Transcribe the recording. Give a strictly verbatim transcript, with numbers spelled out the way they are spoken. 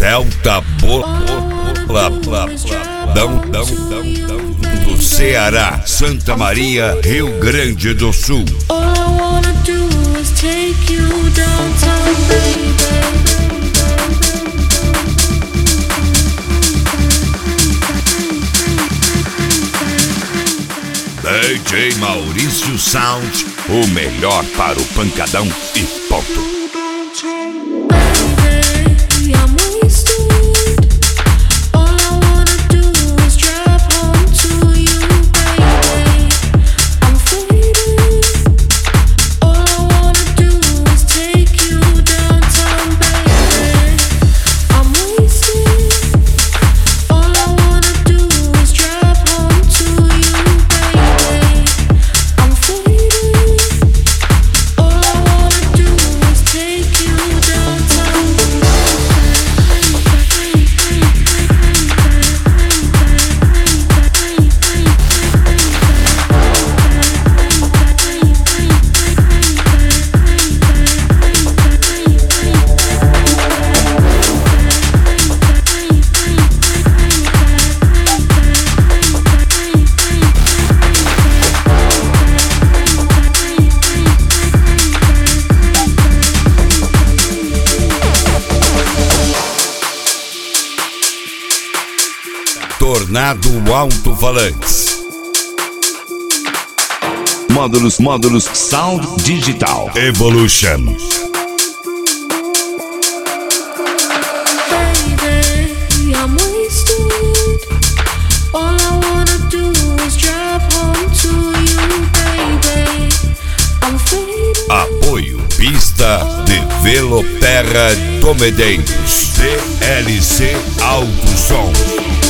Celta Bola Dão, dão, dão, dão do Ceará, Santa Maria, Rio Grande do Sul. All I wanna do is take you downtown, baby. D J Maurício Sound, o melhor para o pancadão e ponto. Tornado Alto-Falantes. Módulos, módulos, Sound Digital Evolution. Baby, I'm wasted. All I wanna do is drive home to you, baby. I'm faded. Apoio Pista de Veloterra do Medeiros. D L C Alto Som.